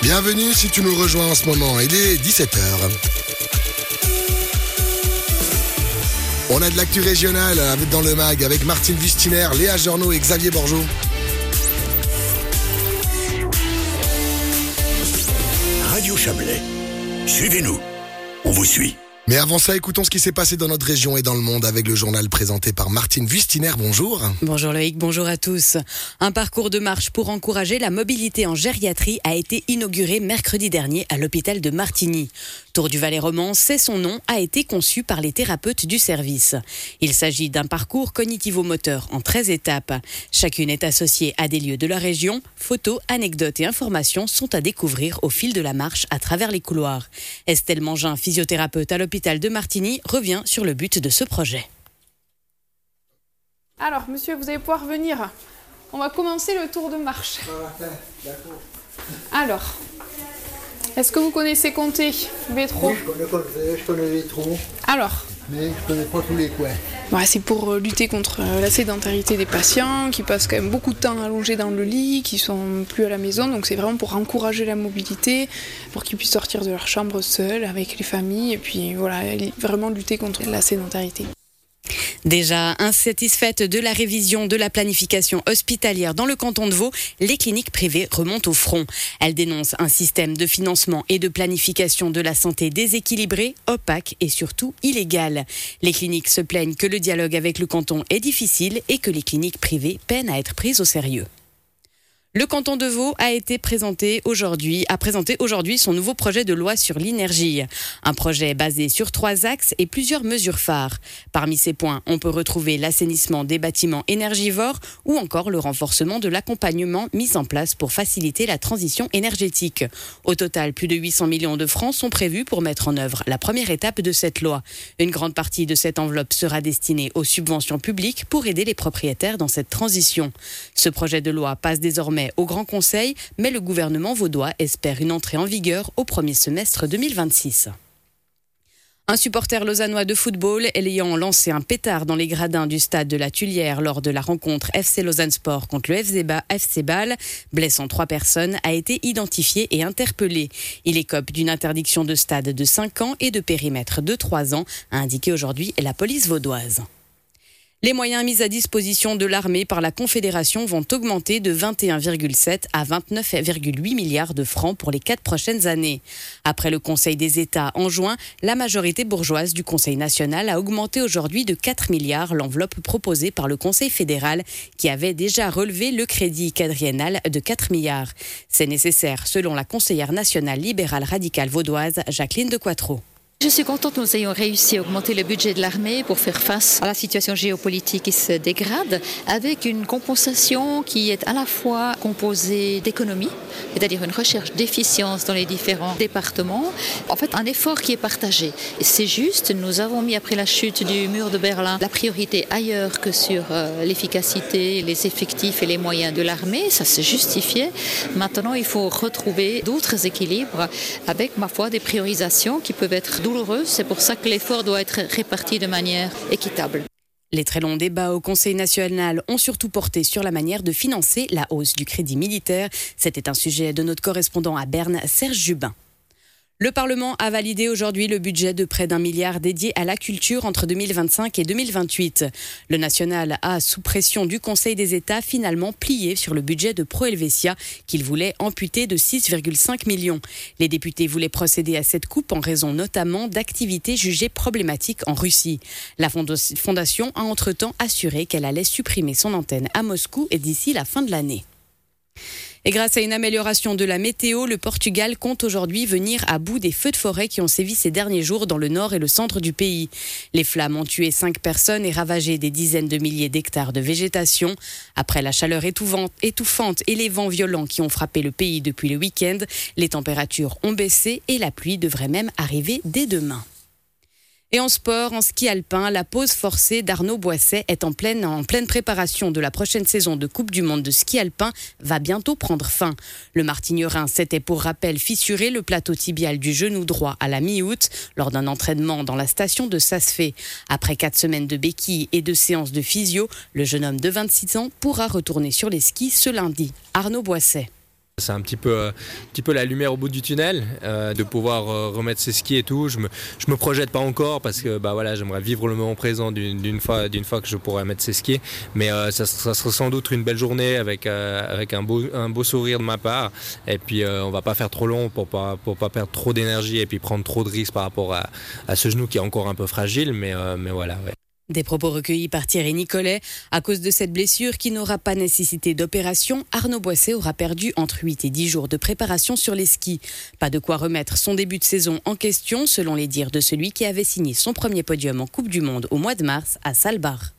Bienvenue si tu nous rejoins en ce moment, il est 17h. On a de l'actu régionale dans le MAG avec Martine Wüstiner, Léa Journeau et Xavier Borgeaud. Radio Chablais, suivez-nous, on vous suit. Mais avant ça, écoutons ce qui s'est passé dans notre région et dans le monde avec le journal présenté par Martine Wüstiner. Bonjour. Bonjour Loïc, bonjour à tous. Un parcours de marche pour encourager la mobilité en gériatrie a été inauguré mercredi dernier à l'hôpital de Martigny. Tour du Valais roman, c'est son nom, a été conçu par les thérapeutes du service. Il s'agit d'un parcours cognitivo-moteur en 13 étapes. Chacune est associée à des lieux de la région. Photos, anecdotes et informations sont à découvrir au fil de la marche à travers les couloirs. Estelle Mangin, physiothérapeute à l'hôpital de Martigny, revient sur le but de ce projet. Alors, monsieur, vous allez pouvoir venir. On va commencer le tour de marche. Alors, est-ce que vous connaissez compter Vétro? Oui, je connais les trous, Alors, mais je connais pas tous les coins. c'est pour lutter contre la sédentarité des patients qui passent quand même beaucoup de temps allongés dans le lit, qui sont plus à la maison. Donc c'est vraiment pour encourager la mobilité, pour qu'ils puissent sortir de leur chambre seuls avec les familles et puis voilà, vraiment lutter contre la sédentarité. Déjà insatisfaites de la révision de la planification hospitalière dans le canton de Vaud, les cliniques privées remontent au front. Elles dénoncent un système de financement et de planification de la santé déséquilibré, opaque et surtout illégal. Les cliniques se plaignent que le dialogue avec le canton est difficile et que les cliniques privées peinent à être prises au sérieux. Le canton de Vaud a présenté aujourd'hui son nouveau projet de loi sur l'énergie. Un projet basé sur 3 axes et plusieurs mesures phares. Parmi ces points, on peut retrouver l'assainissement des bâtiments énergivores ou encore le renforcement de l'accompagnement mis en place pour faciliter la transition énergétique. Au total, plus de 800 millions de francs sont prévus pour mettre en œuvre la première étape de cette loi. Une grande partie de cette enveloppe sera destinée aux subventions publiques pour aider les propriétaires dans cette transition. Ce projet de loi passe désormais au Grand Conseil, mais le gouvernement vaudois espère une entrée en vigueur au premier semestre 2026. Un supporter lausannois de football ayant lancé un pétard dans les gradins du stade de la Tuilière lors de la rencontre FC Lausanne Sport contre le FC Bâle, blessant 3 personnes, a été identifié et interpellé. Il écope d'une interdiction de stade de 5 ans et de périmètre de 3 ans, a indiqué aujourd'hui la police vaudoise. Les moyens mis à disposition de l'armée par la Confédération vont augmenter de 21,7 à 29,8 milliards de francs pour les 4 prochaines années. Après le Conseil des États en juin, la majorité bourgeoise du Conseil national a augmenté aujourd'hui de 4 milliards l'enveloppe proposée par le Conseil fédéral qui avait déjà relevé le crédit quadriennal de 4 milliards. C'est nécessaire selon la conseillère nationale libérale radicale vaudoise Jacqueline de Quattro. Je suis contente que nous ayons réussi à augmenter le budget de l'armée pour faire face à la situation géopolitique qui se dégrade avec une compensation qui est à la fois composée d'économies, c'est-à-dire une recherche d'efficience dans les différents départements. En fait, un effort qui est partagé. Et c'est juste, nous avons mis après la chute du mur de Berlin la priorité ailleurs que sur l'efficacité, les effectifs et les moyens de l'armée. Ça se justifiait. Maintenant, il faut retrouver d'autres équilibres avec, ma foi, des priorisations qui peuvent être douloureuse, c'est pour ça que l'effort doit être réparti de manière équitable. Les très longs débats au Conseil national ont surtout porté sur la manière de financer la hausse du crédit militaire. C'était un sujet de notre correspondant à Berne, Serge Jubin. Le Parlement a validé aujourd'hui le budget de près d'1 milliard dédié à la culture entre 2025 et 2028. Le national a, sous pression du Conseil des États, finalement plié sur le budget de Pro Helvetia qu'il voulait amputer de 6,5 millions. Les députés voulaient procéder à cette coupe en raison notamment d'activités jugées problématiques en Russie. La fondation a entre-temps assuré qu'elle allait supprimer son antenne à Moscou d'ici la fin de l'année. Et grâce à une amélioration de la météo, le Portugal compte aujourd'hui venir à bout des feux de forêt qui ont sévi ces derniers jours dans le nord et le centre du pays. Les flammes ont tué 5 personnes et ravagé des dizaines de milliers d'hectares de végétation. Après la chaleur étouffante et les vents violents qui ont frappé le pays depuis le week-end, les températures ont baissé et la pluie devrait même arriver dès demain. Et en sport, en ski alpin, la pause forcée d'Arnaud Boisset est en pleine préparation de la prochaine saison de Coupe du Monde de ski alpin va bientôt prendre fin. Le Martignerin s'était pour rappel fissuré le plateau tibial du genou droit à la mi-août lors d'un entraînement dans la station de Sasfé. Après 4 semaines de béquilles et de séances de physio, le jeune homme de 26 ans pourra retourner sur les skis ce lundi. Arnaud Boisset. C'est un petit peu la lumière au bout du tunnel, de pouvoir remettre ses skis et tout. Je me projette pas encore parce que j'aimerais vivre le moment présent d'une fois que je pourrai mettre ses skis. Mais ça sera sans doute une belle journée avec un beau sourire de ma part. Et puis on va pas faire trop long pour pas perdre trop d'énergie et puis prendre trop de risques par rapport à ce genou qui est encore un peu fragile. Mais voilà. Ouais. Des propos recueillis par Thierry Nicolet. À cause de cette blessure qui n'aura pas nécessité d'opération, Arnaud Boisset aura perdu entre 8 et 10 jours de préparation sur les skis. Pas de quoi remettre son début de saison en question, selon les dires de celui qui avait signé son premier podium en Coupe du Monde au mois de mars à Svalbard.